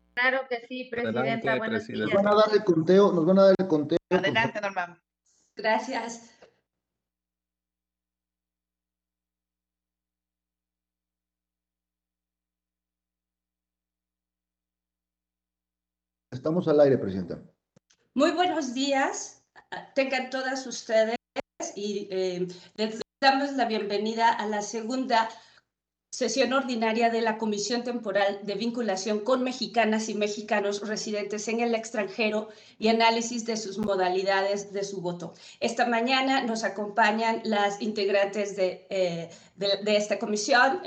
Claro que sí, Presidenta. Adelante, Buenos Presidenta. días. Nos van a dar el conteo, nos van a dar el conteo. Adelante, Norma. Gracias. Estamos al aire, Presidenta. Muy buenos días, tengan todas ustedes y les damos la bienvenida a la segunda sesión ordinaria de la Comisión Temporal de Vinculación con Mexicanas y Mexicanos residentes en el extranjero y análisis de sus modalidades de su voto. Esta mañana nos acompañan las integrantes de esta comisión,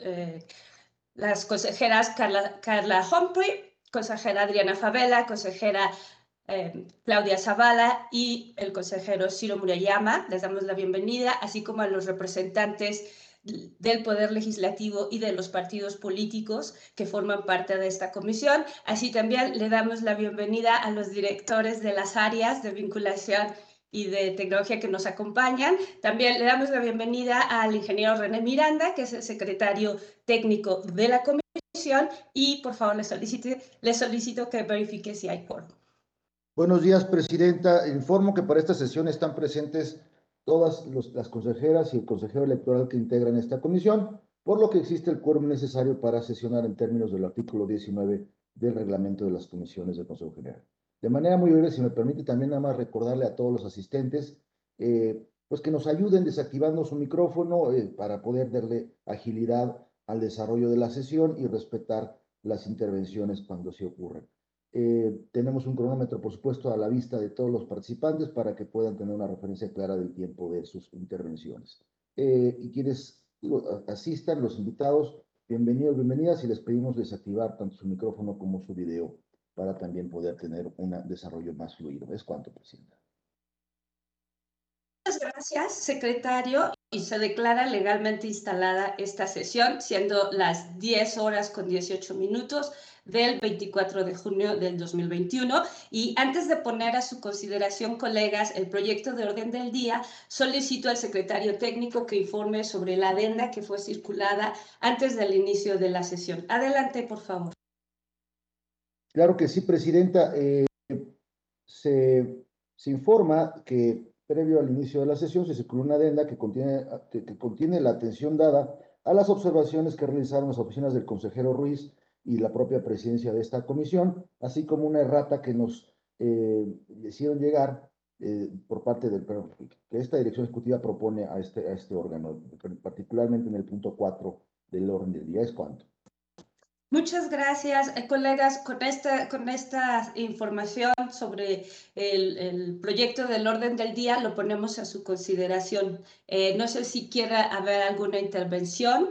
las consejeras Carla Humphrey, consejera Adriana Favela, consejera Claudia Zavala y el consejero Ciro Murayama. Les damos la bienvenida, así como a los representantes del Poder Legislativo y de los partidos políticos que forman parte de esta comisión. Así también le damos la bienvenida a los directores de las áreas de vinculación y de tecnología que nos acompañan. También le damos la bienvenida al ingeniero René Miranda, que es el secretario técnico de la comisión, y por favor le solicito que verifique si hay quórum. Buenos días, Presidenta. Informo que para esta sesión están presentes todas las consejeras y el consejero electoral que integran esta comisión, por lo que existe el quórum necesario para sesionar en términos del artículo 19 del reglamento de las comisiones del Consejo General. De manera muy breve, si me permite también nada más recordarle a todos los asistentes, pues que nos ayuden desactivando su micrófono para poder darle agilidad al desarrollo de la sesión y respetar las intervenciones cuando se ocurren. Tenemos un cronómetro, por supuesto, a la vista de todos los participantes para que puedan tener una referencia clara del tiempo de sus intervenciones. Y quienes asistan, los invitados, bienvenidos, bienvenidas, y les pedimos desactivar tanto su micrófono como su video para también poder tener un desarrollo más fluido. Es cuanto, Presidenta. Muchas gracias, secretario, y se declara legalmente instalada esta sesión, siendo las 10:18 del 24 de junio del 2021. Y antes de poner a su consideración, colegas, el proyecto de orden del día, solicito al secretario técnico que informe sobre la adenda que fue circulada antes del inicio de la sesión. Adelante, por favor. Claro que sí, Presidenta. Se informa que previo al inicio de la sesión se circuló una adenda que contiene la atención dada a las observaciones que realizaron las oficinas del consejero Ruiz y la propia presidencia de esta comisión, así como una errata que nos hicieron llegar por parte que esta dirección ejecutiva propone a este órgano, particularmente en el punto 4 del orden del día. ¿Es cuánto? Muchas gracias, colegas. Con esta información sobre el proyecto del orden del día lo ponemos a su consideración. No sé si quiera haber alguna intervención.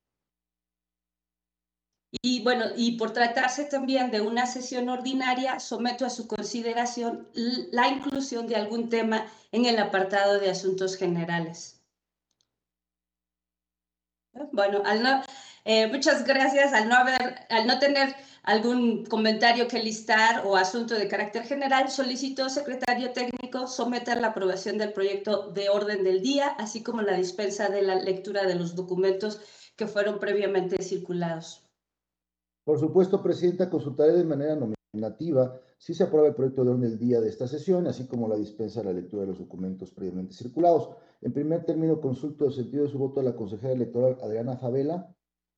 Y bueno, y por tratarse también de una sesión ordinaria, someto a su consideración la inclusión de algún tema en el apartado de asuntos generales. Bueno, muchas gracias. Al no tener algún comentario que listar o asunto de carácter general, solicito, secretario técnico, someter la aprobación del proyecto de orden del día, así como la dispensa de la lectura de los documentos que fueron previamente circulados. Por supuesto, Presidenta, consultaré de manera nominativa si se aprueba el proyecto de orden del día de esta sesión, así como la dispensa de la lectura de los documentos previamente circulados. En primer término, consulto el sentido de su voto a la consejera electoral Adriana Favela.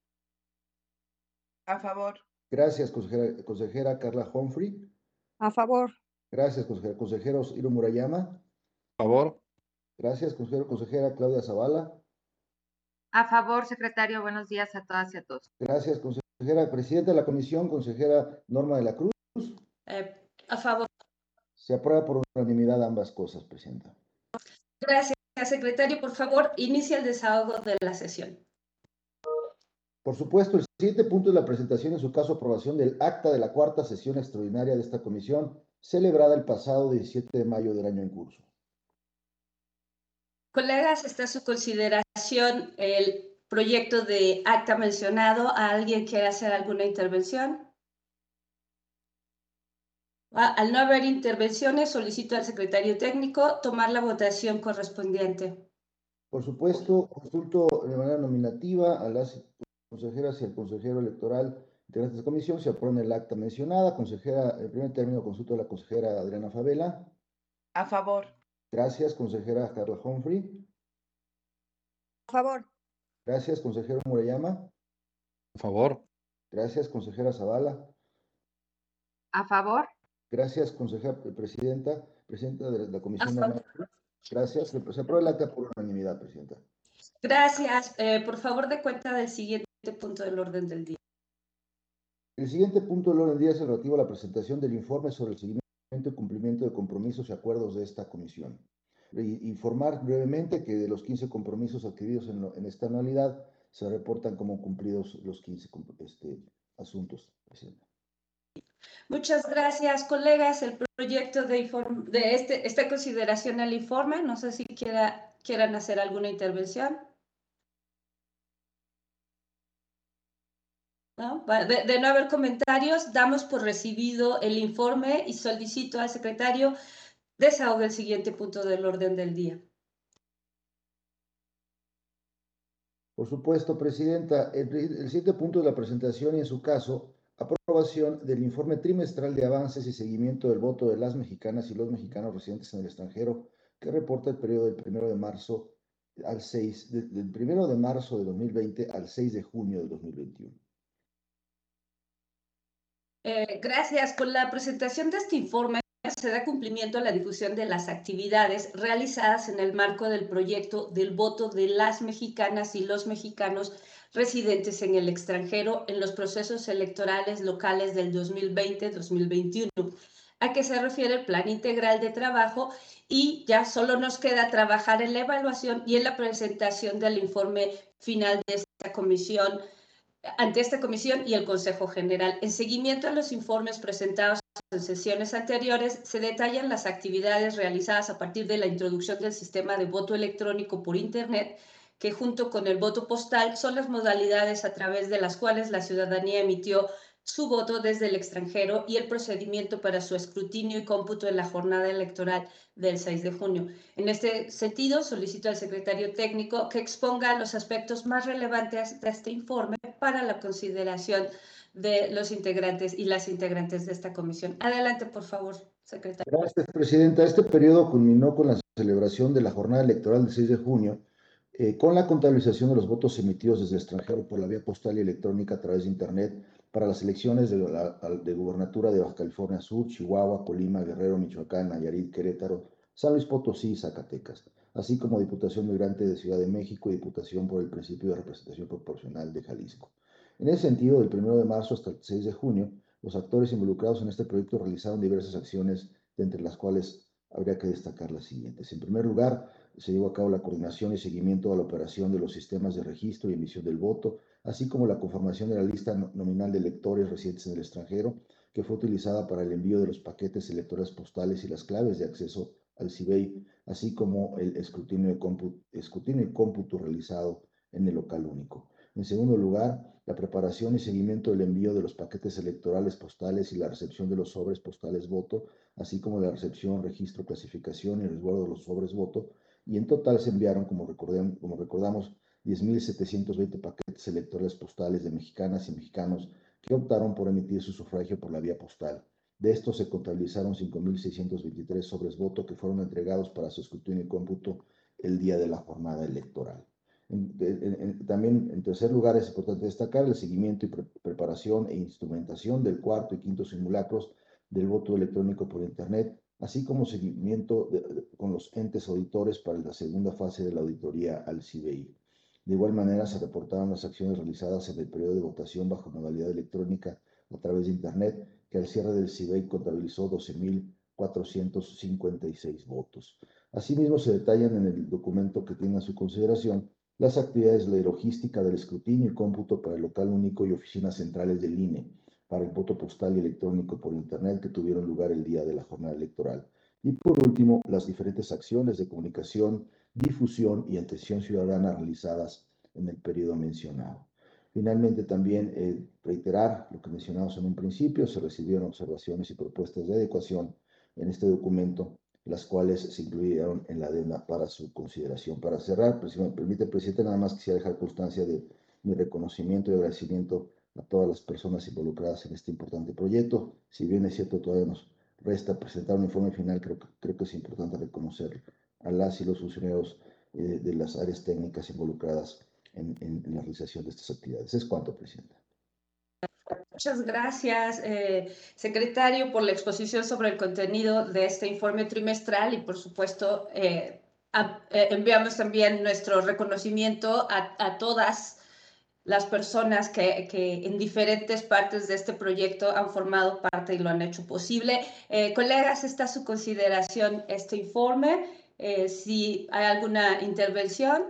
A favor. Gracias, consejera Carla Humphrey. A favor. Gracias, consejero. Consejero Ciro Murayama. A favor. Gracias, consejera Claudia Zavala. A favor, secretario. Buenos días a todas y a todos. Gracias, consejera. Presidenta de la comisión, consejera Norma de la Cruz. A favor. Se aprueba por unanimidad ambas cosas, Presidenta. Gracias, secretario. Por favor, inicia el desahogo de la sesión. Por supuesto, el siguiente punto es la presentación, en su caso, aprobación del acta de la cuarta sesión extraordinaria de esta comisión, celebrada el pasado 17 de mayo del año en curso. Colegas, está a su consideración el proyecto de acta mencionado. ¿Alguien quiere hacer alguna intervención? Al no haber intervenciones, solicito al secretario técnico tomar la votación correspondiente. Por supuesto, consulto de manera nominativa a las consejeras y al consejero electoral integrantes de esta comisión, se aprueba el acta mencionada. Consejera, en primer término, consulto a la consejera Adriana Favela. A favor. Gracias, consejera Carla Humphrey. A favor. Gracias, consejero Murayama. A favor. Gracias, consejera Zavala. A favor. Gracias, consejera presidenta de la Comisión de A Análisis. Gracias. Se aprueba el acta por unanimidad, presidenta. Gracias. Por favor, dé cuenta del siguiente punto del orden del día. El siguiente punto del orden del día es el relativo a la presentación del informe sobre el seguimiento y cumplimiento de compromisos y acuerdos de esta comisión. Informar brevemente que de los 15 compromisos adquiridos en esta anualidad se reportan como cumplidos los 15 asuntos, presidenta. Muchas gracias, colegas. El proyecto de esta consideración al informe, no sé si quieran hacer alguna intervención. ¿No? De no haber comentarios, damos por recibido el informe y solicito al secretario desahogue el siguiente punto del orden del día. Por supuesto, presidenta. El siguiente punto de la presentación y, en su caso, aprobación del informe trimestral de avances y seguimiento del voto de las mexicanas y los mexicanos residentes en el extranjero, que reporta el periodo del 1 de marzo al 6, del 1 de marzo de 2020 al 6 de junio de 2021. Gracias. Con la presentación de este informe se da cumplimiento a la difusión de las actividades realizadas en el marco del proyecto del voto de las mexicanas y los mexicanos residentes en el extranjero en los procesos electorales locales del 2020-2021, a que se refiere el Plan Integral de Trabajo, y ya solo nos queda trabajar en la evaluación y en la presentación del informe final de esta comisión ante esta comisión y el Consejo General. En seguimiento a los informes presentados en sesiones anteriores, se detallan las actividades realizadas a partir de la introducción del sistema de voto electrónico por Internet, que junto con el voto postal son las modalidades a través de las cuales la ciudadanía emitió su voto desde el extranjero, y el procedimiento para su escrutinio y cómputo en la jornada electoral del 6 de junio. En este sentido, solicito al secretario técnico que exponga los aspectos más relevantes de este informe para la consideración de los integrantes y las integrantes de esta comisión. Adelante, por favor, secretario. Gracias, presidenta. Este periodo culminó con la celebración de la jornada electoral del 6 de junio, con la contabilización de los votos emitidos desde el extranjero por la vía postal y electrónica a través de Internet para las elecciones de gubernatura de Baja California Sur, Chihuahua, Colima, Guerrero, Michoacán, Nayarit, Querétaro, San Luis Potosí y Zacatecas, así como Diputación Migrante de Ciudad de México y Diputación por el principio de representación proporcional de Jalisco. En ese sentido, del 1 de marzo hasta el 6 de junio, los actores involucrados en este proyecto realizaron diversas acciones, de entre las cuales habría que destacar las siguientes. En primer lugar, se llevó a cabo la coordinación y seguimiento a la operación de los sistemas de registro y emisión del voto, así como la conformación de la lista nominal de electores residentes en el extranjero, que fue utilizada para el envío de los paquetes electorales postales y las claves de acceso al CIBEI, así como el escrutinio y cómputo realizado en el local único. En segundo lugar, la preparación y seguimiento del envío de los paquetes electorales postales y la recepción de los sobres postales voto, así como la recepción, registro, clasificación y resguardo de los sobres voto, y en total se enviaron, como recordamos, 10.720 paquetes electorales postales de mexicanas y mexicanos que optaron por emitir su sufragio por la vía postal. De estos se contabilizaron 5.623 sobres voto que fueron entregados para su escrutinio y cómputo el día de la jornada electoral. También, en tercer lugar, es importante destacar el seguimiento y preparación e instrumentación del cuarto y quinto simulacros del voto electrónico por Internet, así como seguimiento con los entes auditores para la segunda fase de la auditoría al CIBEI. De igual manera, se reportaron las acciones realizadas en el periodo de votación bajo modalidad electrónica a través de Internet, que al cierre del CIBEI contabilizó 12.456 votos. Asimismo, se detallan en el documento que tiene a su consideración las actividades de logística del escrutinio y cómputo para el local único y oficinas centrales del INE, para el voto postal y electrónico por Internet que tuvieron lugar el día de la jornada electoral. Y por último, las diferentes acciones de comunicación, difusión y atención ciudadana realizadas en el periodo mencionado. Finalmente, también reiterar lo que mencionamos en un principio: se recibieron observaciones y propuestas de adecuación en este documento, las cuales se incluyeron en la adenda para su consideración. Para cerrar, si me permite, presidente, nada más quisiera dejar constancia de mi reconocimiento y agradecimiento a todas las personas involucradas en este importante proyecto. Si bien es cierto, todavía nos resta presentar un informe final, creo que es importante reconocer a las y los funcionarios de las áreas técnicas involucradas en la realización de estas actividades. Es cuanto, Presidenta. Muchas gracias, secretario, por la exposición sobre el contenido de este informe trimestral y, por supuesto, enviamos también nuestro reconocimiento a todas las personas que en diferentes partes de este proyecto han formado parte y lo han hecho posible. Colegas, está a su consideración este informe. Si hay alguna intervención.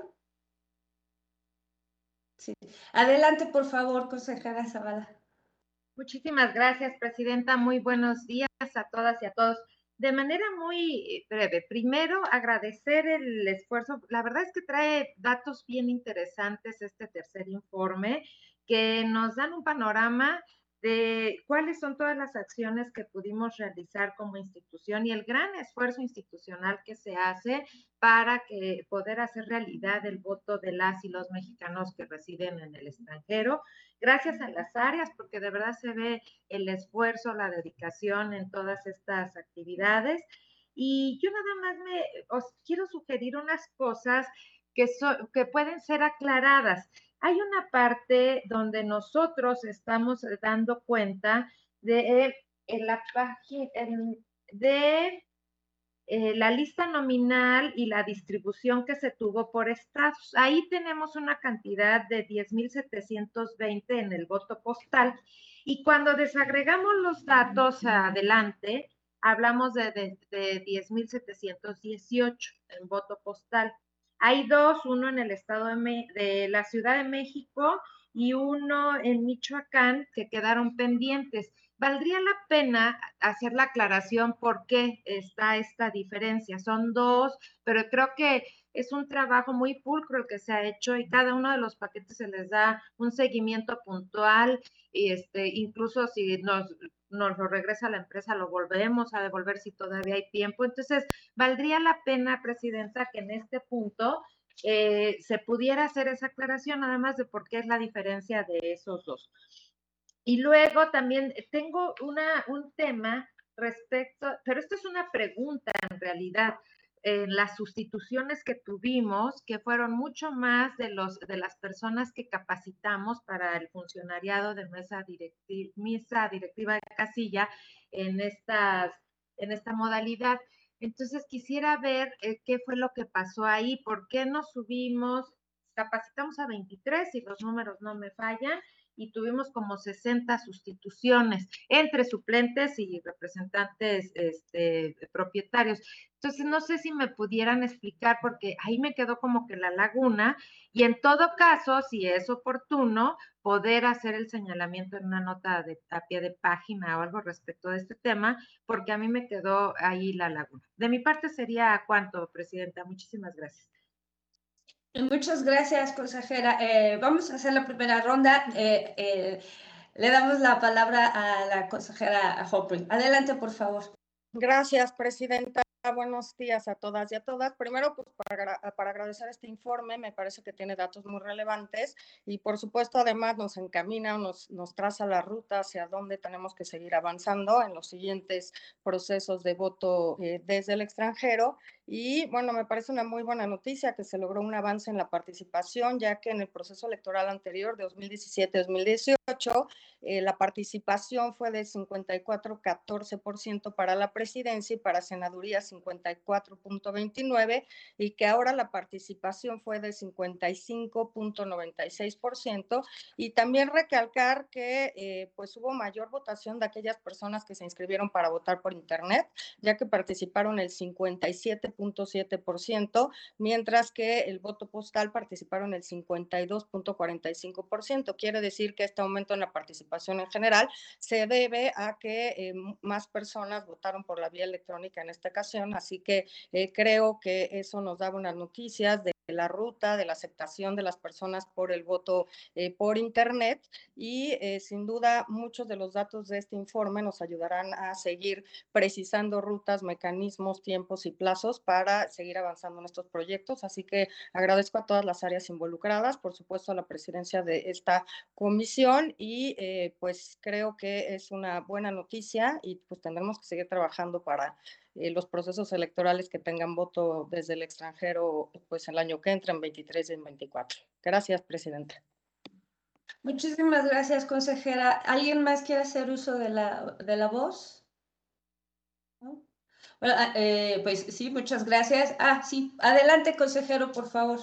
Sí. Adelante, por favor, consejera Zavala. Muchísimas gracias, Presidenta. Muy buenos días a todas y a todos. De manera muy breve, primero agradecer el esfuerzo. La verdad es que trae datos bien interesantes este tercer informe que nos dan un panorama de cuáles son todas las acciones que pudimos realizar como institución y el gran esfuerzo institucional que se hace para poder hacer realidad el voto de las y los mexicanos que residen en el extranjero. Gracias a las áreas, porque de verdad se ve el esfuerzo, la dedicación en todas estas actividades. Y yo nada más os quiero sugerir unas cosas que pueden ser aclaradas. Hay una parte donde nosotros estamos dando cuenta de la página de la lista nominal y la distribución que se tuvo por estados. Ahí tenemos una cantidad de 10,720 en el voto postal y cuando desagregamos los datos adelante, hablamos de 10,718 en voto postal. Hay dos, uno en el estado de la Ciudad de México y uno en Michoacán que quedaron pendientes. Valdría la pena hacer la aclaración por qué está esta diferencia. Son dos, pero creo que es un trabajo muy pulcro el que se ha hecho y cada uno de los paquetes se les da un seguimiento puntual y incluso si nos lo regresa la empresa, lo volvemos a devolver si todavía hay tiempo. Entonces, valdría la pena, Presidenta, que en este punto se pudiera hacer esa aclaración, además de por qué es la diferencia de esos dos. Y luego también tengo un tema respecto, pero esto es una pregunta en realidad, en las sustituciones que tuvimos, que fueron mucho más de las personas que capacitamos para el funcionariado de mesa directiva de casilla en esta modalidad. Entonces quisiera ver qué fue lo que pasó ahí, por qué nos subimos, capacitamos a 23 si los números no me fallan, y tuvimos como 60 sustituciones entre suplentes y representantes propietarios. Entonces, no sé si me pudieran explicar, porque ahí me quedó como que la laguna, y en todo caso, si es oportuno, poder hacer el señalamiento en una nota a pie de página o algo respecto de este tema, porque a mí me quedó ahí la laguna. De mi parte sería cuánto, Presidenta. Muchísimas gracias. Muchas gracias, consejera. Vamos a hacer la primera ronda. Le damos la palabra a la consejera Hoppe. Adelante, por favor. Gracias, Presidenta. Buenos días a todas y a todas. Primero, pues para agradecer este informe, me parece que tiene datos muy relevantes y por supuesto además nos encamina, nos traza la ruta hacia dónde tenemos que seguir avanzando en los siguientes procesos de voto desde el extranjero. Y bueno, me parece una muy buena noticia que se logró un avance en la participación, ya que en el proceso electoral anterior de 2017-2018, la participación fue de 54,14% para la presidencia y para senaduría 54,29%, y que ahora la participación fue de 55,96%. Y también recalcar que pues hubo mayor votación de aquellas personas que se inscribieron para votar por internet, ya que participaron el 57,7%, mientras que el voto postal participaron el 52,45%. Quiere decir que este aumento en la participación en general se debe a que más personas votaron por la vía electrónica en esta ocasión, así que creo que eso nos da buenas noticias de la ruta, de la aceptación de las personas por el voto por Internet y sin duda muchos de los datos de este informe nos ayudarán a seguir precisando rutas, mecanismos, tiempos y plazos para seguir avanzando en estos proyectos. Así que agradezco a todas las áreas involucradas, por supuesto a la presidencia de esta comisión y pues creo que es una buena noticia y pues tendremos que seguir trabajando para los procesos electorales que tengan voto desde el extranjero, pues el año que entra, en 23 y en 24. Gracias, presidenta. Muchísimas gracias, consejera. ¿Alguien más quiere hacer uso de la voz? ¿No? Bueno, pues sí, muchas gracias. Sí, adelante, consejero, por favor.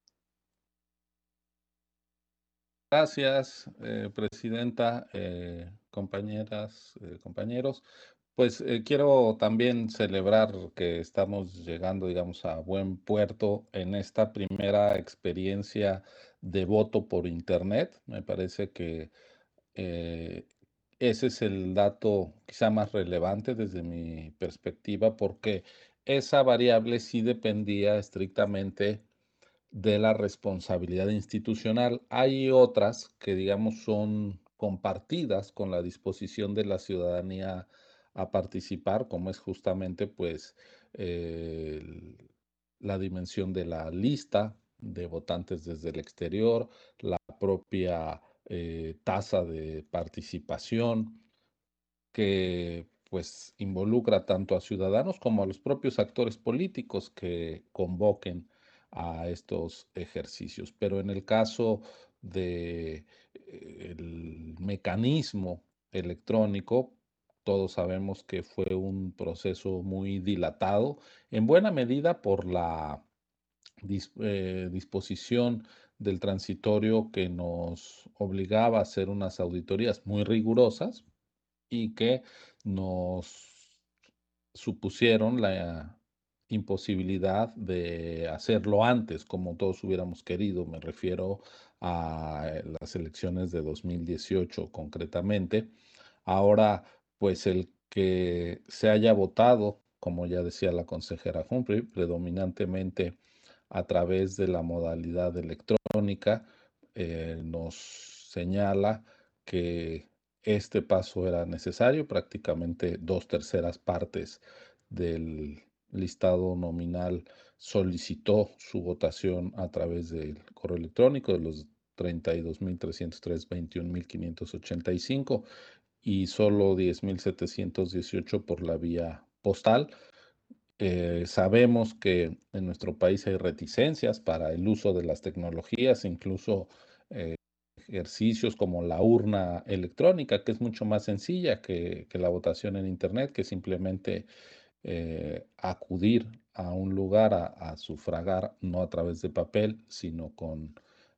Gracias, presidenta, compañeras, compañeros. Pues quiero también celebrar que estamos llegando, digamos, a buen puerto en esta primera experiencia de voto por Internet. Me parece que ese es el dato quizá más relevante desde mi perspectiva, porque esa variable sí dependía estrictamente de la responsabilidad institucional. Hay otras que, digamos, son compartidas con la disposición de la ciudadanía a participar, como es justamente, pues, la dimensión de la lista de votantes desde el exterior, la propia tasa de participación que pues involucra tanto a ciudadanos como a los propios actores políticos que convoquen a estos ejercicios. Pero en el caso de el mecanismo electrónico, todos sabemos que fue un proceso muy dilatado, en buena medida por la disposición del transitorio que nos obligaba a hacer unas auditorías muy rigurosas y que nos supusieron la imposibilidad de hacerlo antes, como todos hubiéramos querido. Me refiero a las elecciones de 2018 concretamente. Ahora, pues el que se haya votado, como ya decía la consejera Humphrey, predominantemente a través de la modalidad electrónica, nos señala que este paso era necesario. Prácticamente 2/3 partes del listado nominal solicitó su votación a través del correo electrónico de los 32.303, 21.585 y solo 10.718 por la vía postal. Sabemos que en nuestro país hay reticencias para el uso de las tecnologías, incluso ejercicios como la urna electrónica, que es mucho más sencilla que la votación en Internet, que simplemente acudir a un lugar a sufragar, no a través de papel, sino con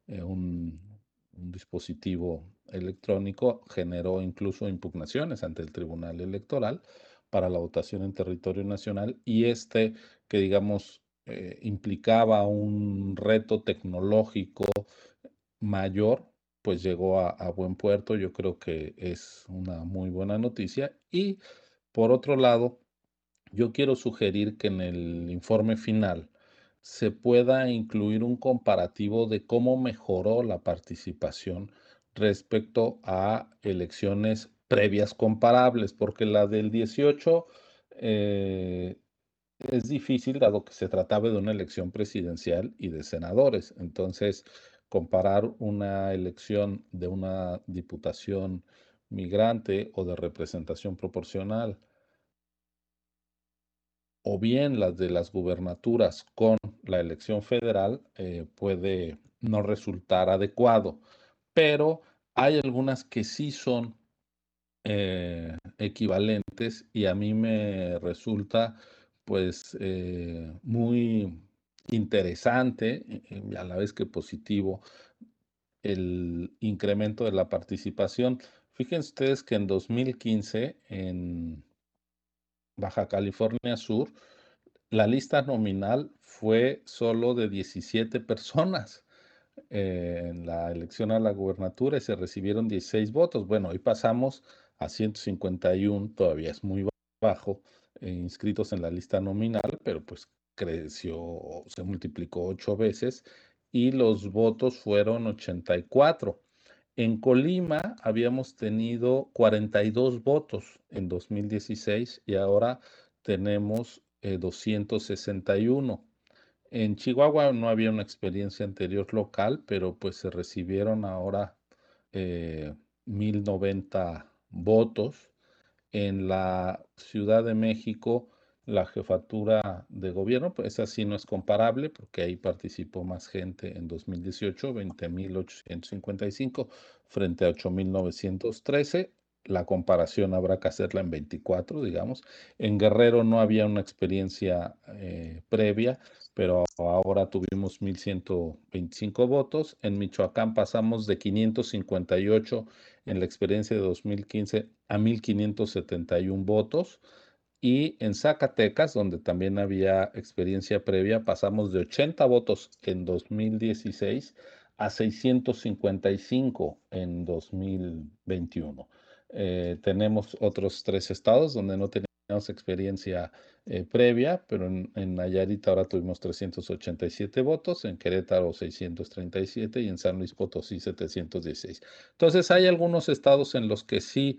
un dispositivo electrónico, generó incluso impugnaciones ante el Tribunal Electoral para la votación en territorio nacional y que digamos implicaba un reto tecnológico mayor, pues llegó a buen puerto. Yo creo que es una muy buena noticia. Y por otro lado, yo quiero sugerir que en el informe final se pueda incluir un comparativo de cómo mejoró la participación respecto a elecciones previas comparables, porque la del 18 es difícil, dado que se trataba de una elección presidencial y de senadores. Entonces, comparar una elección de una diputación migrante o de representación proporcional, o bien las de las gubernaturas con la elección federal, puede no resultar adecuado, pero hay algunas que sí son equivalentes y a mí me resulta pues muy interesante y a la vez que positivo el incremento de la participación. Fíjense ustedes que en 2015 en Baja California Sur la lista nominal fue solo de 17 personas en la elección a la gubernatura y se recibieron 16 votos. Bueno, hoy pasamos a 151, todavía es muy bajo, inscritos en la lista nominal, pero pues creció, se multiplicó 8 veces y los votos fueron 84. En Colima habíamos tenido 42 votos en 2016 y ahora tenemos 261. En Chihuahua no había una experiencia anterior local, pero pues se recibieron ahora 1090 votos. En la Ciudad de México, la jefatura de gobierno, pues así no es comparable porque ahí participó más gente en 2018, 20.855 frente a 8.913. La comparación habrá que hacerla en 24, digamos. En Guerrero no había una experiencia previa, pero ahora tuvimos 1.125 votos. En Michoacán pasamos de 558 en la experiencia de 2015 a 1.571 votos. Y en Zacatecas, donde también había experiencia previa, pasamos de 80 votos en 2016 a 655 en 2021. Tenemos otros 3 estados donde no teníamos experiencia previa, pero en Nayarit ahora tuvimos 387 votos, en Querétaro 637 y en San Luis Potosí 716. Entonces hay algunos estados en los que sí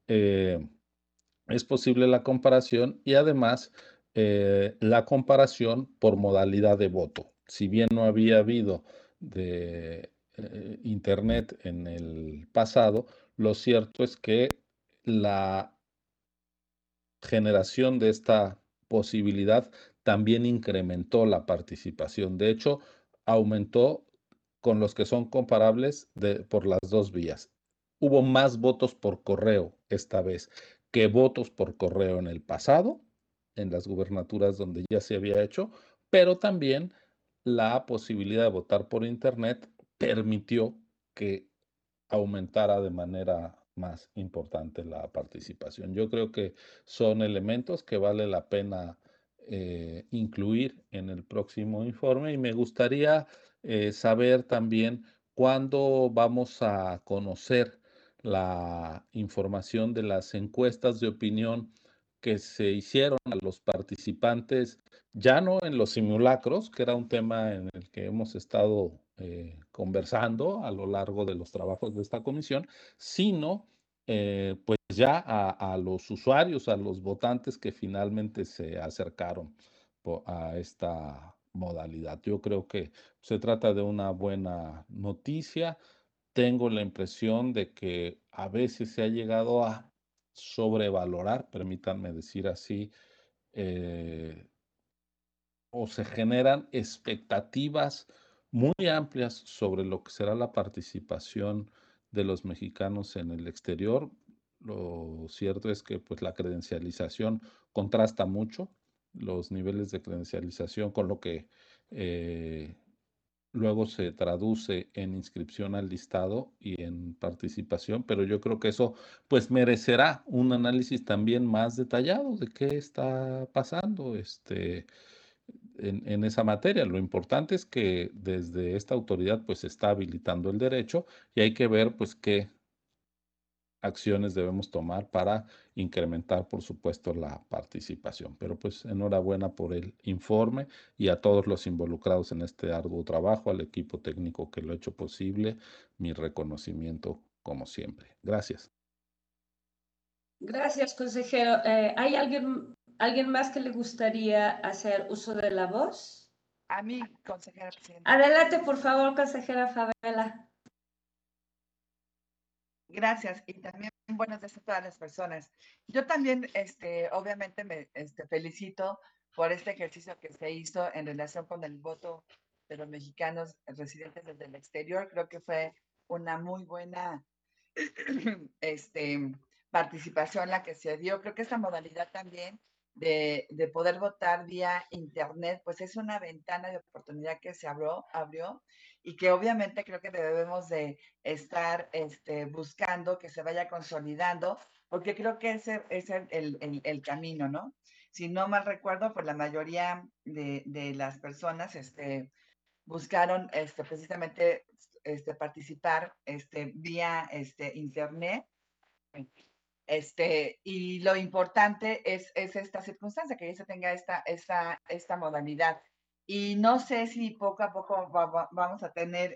es posible la comparación y además la comparación por modalidad de voto. Si bien no había habido de Internet en el pasado, lo cierto es que la generación de esta posibilidad también incrementó la participación. De hecho, aumentó con los que son comparables por las dos vías. Hubo más votos por correo esta vez que votos por correo en el pasado, en las gubernaturas donde ya se había hecho, pero también la posibilidad de votar por Internet permitió que aumentara de manera más importante la participación. Yo creo que son elementos que vale la pena incluir en el próximo informe y me gustaría saber también cuándo vamos a conocer la información de las encuestas de opinión que se hicieron a los participantes, ya no en los simulacros, que era un tema en el que hemos estado conversando a lo largo de los trabajos de esta comisión, sino pues ya a los usuarios, a los votantes que finalmente se acercaron a esta modalidad. Yo creo que se trata de una buena noticia. Tengo la impresión de que a veces se ha llegado a sobrevalorar, permítanme decir así, o se generan expectativas muy amplias sobre lo que será la participación de los mexicanos en el exterior. Lo cierto es que pues la credencialización contrasta mucho los niveles de credencialización con lo que luego se traduce en inscripción al listado y en participación, pero yo creo que eso pues merecerá un análisis también más detallado de qué está pasando en esa materia. Lo importante es que desde esta autoridad pues se está habilitando el derecho y hay que ver pues qué acciones debemos tomar para incrementar, por supuesto, la participación. Pero pues enhorabuena por el informe y a todos los involucrados en este arduo trabajo, al equipo técnico que lo ha hecho posible, mi reconocimiento como siempre. Gracias. Gracias, consejero. ¿Hay alguien más que le gustaría hacer uso de la voz? A mí, consejera presidenta. Adelante, por favor, consejera Fabiola. Gracias y también buenos días a todas las personas. Yo también, obviamente, me felicito por este ejercicio que se hizo en relación con el voto de los mexicanos residentes desde el exterior. Creo que fue una muy buena participación la que se dio. Creo que esta modalidad también de poder votar vía internet, pues es una ventana de oportunidad que se abrió y que obviamente creo que debemos de estar buscando que se vaya consolidando, porque creo que ese es el camino, ¿no? Si no mal recuerdo, pues la mayoría de las personas buscaron precisamente participar vía internet. Y lo importante es esta circunstancia, que ya se tenga esta modalidad. Y no sé si poco a poco vamos a tener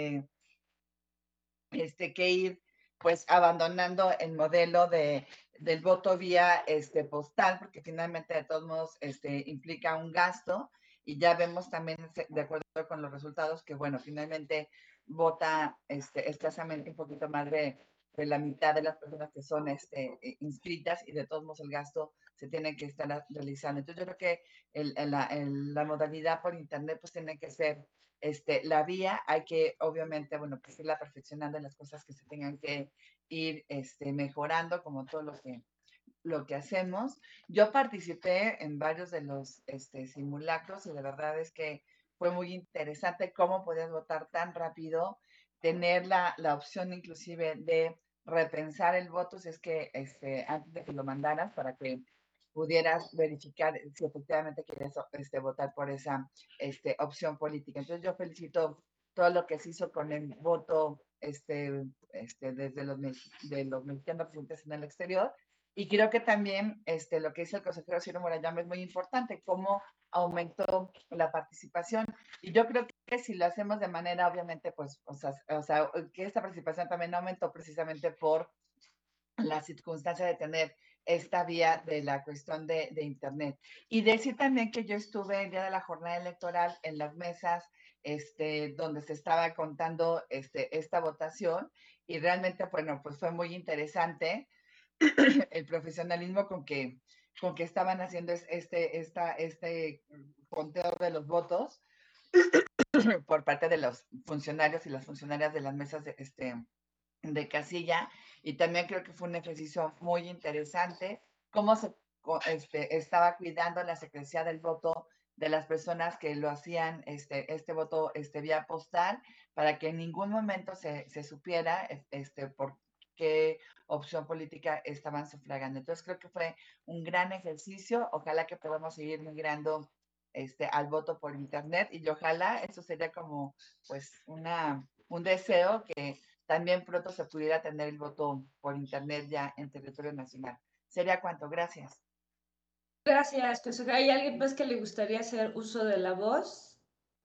que ir pues abandonando el modelo del voto vía postal, porque finalmente de todos modos implica un gasto, y ya vemos también, de acuerdo con los resultados, que bueno, finalmente vota escasamente un poquito más de la mitad de las personas que son inscritas, y de todos modos el gasto se tiene que estar realizando. Entonces yo creo que la modalidad por internet pues tiene que ser la vía. Hay que, obviamente, bueno, pues irla perfeccionando en las cosas que se tengan que ir mejorando, como todo lo que hacemos. Yo participé en varios de los simulacros, y la verdad es que fue muy interesante cómo podías votar tan rápido, tener la opción inclusive de repensar el voto, si es que antes de que lo mandaras, para que pudieras verificar si efectivamente quieres votar por esa opción política. Entonces yo felicito todo lo que se hizo con el voto desde de los mexicanos residentes en el exterior, y creo que también lo que dice el consejero Ciro Murayama es muy importante, cómo aumentó la participación. Y yo creo que si lo hacemos de manera, obviamente, pues, o sea, que esta participación también aumentó precisamente por la circunstancia de tener esta vía de la cuestión de Internet. Y decir también que yo estuve el día de la jornada electoral en las mesas donde se estaba contando esta votación, y realmente, bueno, pues fue muy interesante el profesionalismo con que estaban haciendo este conteo de los votos por parte de los funcionarios y las funcionarias de las mesas de casilla. Y también creo que fue un ejercicio muy interesante cómo se estaba cuidando la secrecía del voto de las personas que lo hacían este voto vía postal, para que en ningún momento se supiera por qué opción política estaban sufragando. Entonces creo que fue un gran ejercicio. Ojalá que podamos seguir migrando al voto por internet, y ojalá eso sería como pues un deseo, que también pronto se pudiera tener el voto por internet ya en territorio nacional. Sería cuanto. Gracias. Gracias, consejera. ¿Hay alguien más que le gustaría hacer uso de la voz?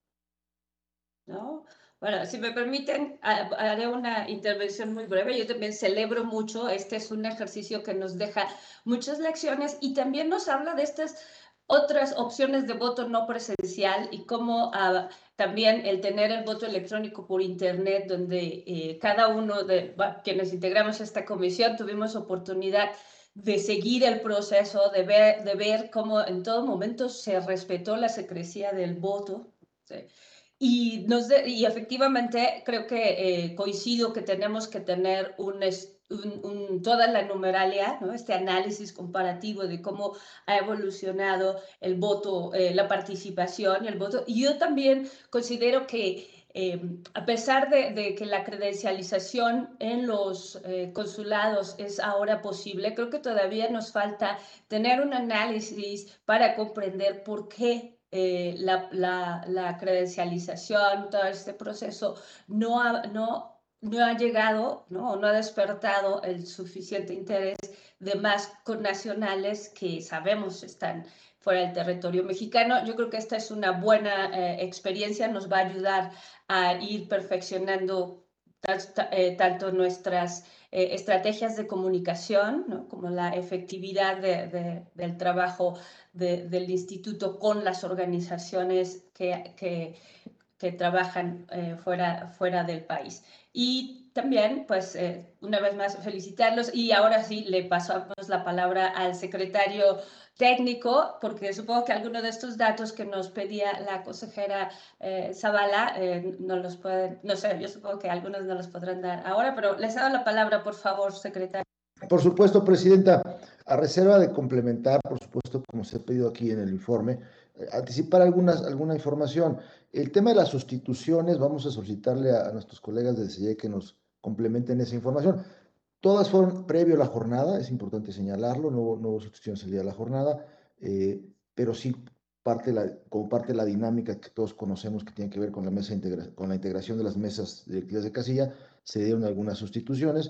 ¿No? Bueno, si me permiten, haré una intervención muy breve. Yo también celebro mucho. Este es un ejercicio que nos deja muchas lecciones y también nos habla de estas otras opciones de voto no presencial, y cómo también el tener el voto electrónico por internet, donde cada uno de quienes integramos esta comisión tuvimos oportunidad de seguir el proceso, de ver cómo en todo momento se respetó la secrecía del voto. ¿Sí? Y efectivamente creo que coincido que tenemos que tener toda la numeralia, ¿no? Este análisis comparativo de cómo ha evolucionado el voto, la participación y el voto. Y yo también considero que a pesar de que la credencialización en los consulados es ahora posible, creo que todavía nos falta tener un análisis para comprender por qué la credencialización, todo este proceso no ha llegado, ¿no? No ha despertado el suficiente interés de más connacionales que sabemos están fuera del territorio mexicano. Yo creo que esta es una buena experiencia, nos va a ayudar a ir perfeccionando tanto nuestras estrategias de comunicación, ¿no? Como la efectividad del trabajo del instituto con las organizaciones que trabajan fuera del país. Y también, pues, una vez más, felicitarlos, y ahora sí le pasamos la palabra al secretario técnico, porque supongo que algunos de estos datos que nos pedía la consejera Zavala no los pueden, no sé, yo supongo que algunos no los podrán dar ahora, pero les doy la palabra, por favor, secretario. Por supuesto, presidenta, a reserva de complementar, por supuesto, como se ha pedido aquí en el informe, anticipar alguna información. El tema de las sustituciones, vamos a solicitarle a nuestros colegas del CIE que nos complementen esa información. Todas fueron previo a la jornada, es importante señalarlo, no hubo sustituciones el día de la jornada, pero sí como parte de la dinámica que todos conocemos que tiene que ver con la integración de las mesas directivas de casilla, se dieron algunas sustituciones.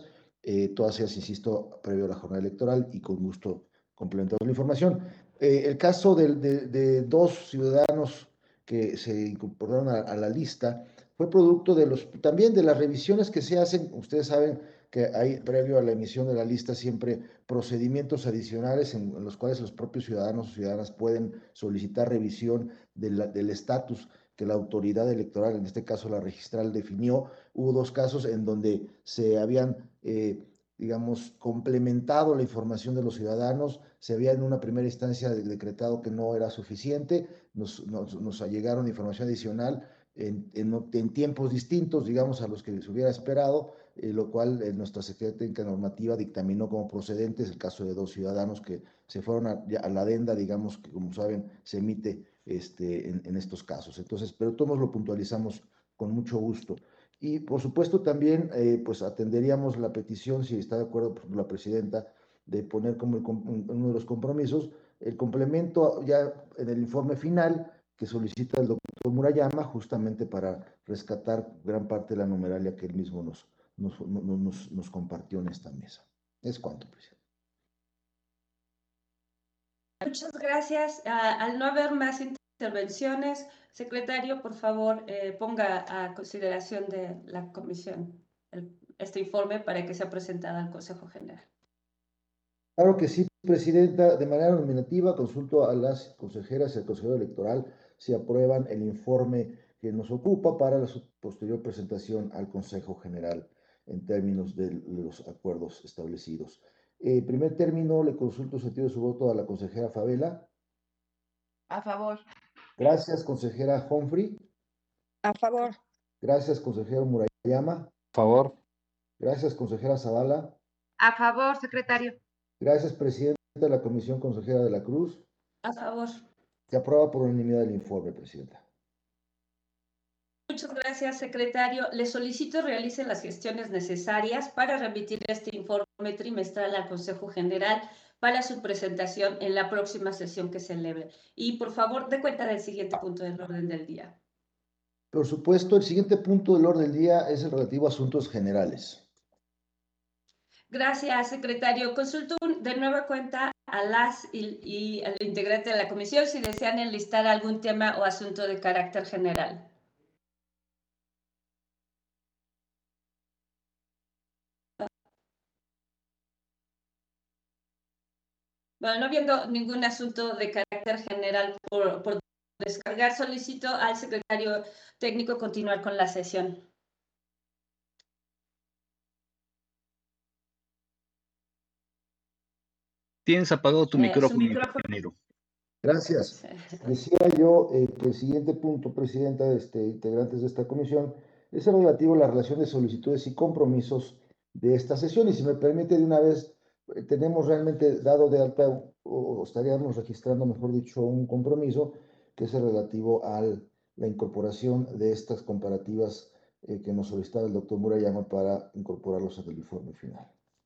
todas ellas, insisto, previo a la jornada electoral y con gusto complementamos la información. El caso de dos ciudadanos que se incorporaron a la lista fue producto también de las revisiones que se hacen. Ustedes saben que hay, previo a la emisión de la lista, siempre procedimientos adicionales en los cuales los propios ciudadanos o ciudadanas pueden solicitar revisión del estatus que la autoridad electoral, en este caso la registral, definió. Hubo dos casos en donde se habían, digamos, complementado la información de los ciudadanos, se había en una primera instancia decretado que no era suficiente, nos allegaron información adicional en tiempos distintos, digamos, a los que se hubiera esperado, lo cual nuestra Secretaría Técnica Normativa dictaminó como procedentes el caso de dos ciudadanos que se fueron a la adenda, digamos, que como saben, se emite en estos casos. Entonces, pero todos lo puntualizamos con mucho gusto. Y por supuesto también, pues atenderíamos la petición, si está de acuerdo la presidenta, de poner como uno de los compromisos el complemento ya en el informe final que solicita el doctor Murayama, justamente para rescatar gran parte de la numeralia que él mismo nos compartió en esta mesa. Es cuanto, presidente. Muchas gracias. Al no haber más intervenciones, secretario, por favor, ponga a consideración de la comisión este informe para que sea presentado al Consejo General. Claro que sí, presidenta. De manera nominativa, consulto a las consejeras y al consejero electoral si aprueban el informe que nos ocupa para su posterior presentación al Consejo General en términos de los acuerdos establecidos. Primer término, le consulto el sentido de su voto a la consejera Favela. A favor. Gracias, consejera Humphrey. A favor. Gracias, consejero Murayama. Favor. Gracias, consejera Zavala. A favor, secretario. Gracias, presidenta de la Comisión, consejera de la Cruz. A favor. Se aprueba por unanimidad el informe, presidenta. Muchas gracias, secretario. Le solicito realice las gestiones necesarias para remitir este informe trimestral al Consejo General para su presentación en la próxima sesión que celebre. Y, por favor, dé cuenta del siguiente punto del orden del día. Por supuesto, el siguiente punto del orden del día es el relativo a asuntos generales. Gracias, secretario. Consulto de nueva cuenta a las y al integrante de la comisión si desean enlistar algún tema o asunto de carácter general. Bueno, no viendo ningún asunto de carácter general por descargar, solicito al secretario técnico continuar con la sesión. Tienes apagado tu micrófono, micrófono. Gracias. Decía yo que el siguiente punto, presidenta, integrantes de esta comisión, es el relativo a la relación de solicitudes y compromisos de esta sesión. Y si me permite, de una vez, tenemos realmente dado de alta, o estaríamos registrando, mejor dicho, un compromiso, que es el relativo a la incorporación de estas comparativas que nos solicitaba el doctor Murayama para incorporarlos al informe final.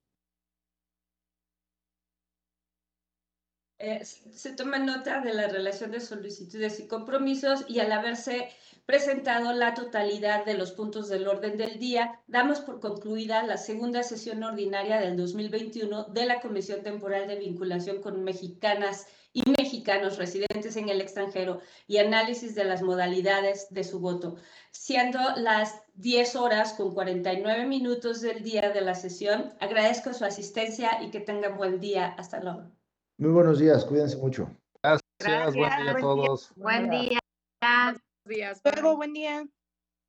Se toma nota de la relación de solicitudes y compromisos y al haberse presentado la totalidad de los puntos del orden del día, damos por concluida la segunda sesión ordinaria del 2021 de la Comisión Temporal de Vinculación con Mexicanas y Mexicanos residentes en el extranjero y análisis de las modalidades de su voto, siendo las 10:49 del día de la sesión. Agradezco su asistencia y que tengan buen día. Hasta luego. Muy buenos días, cuídense mucho. Gracias, buen día a todos. Buen día. Buenos días. Luego, buen día.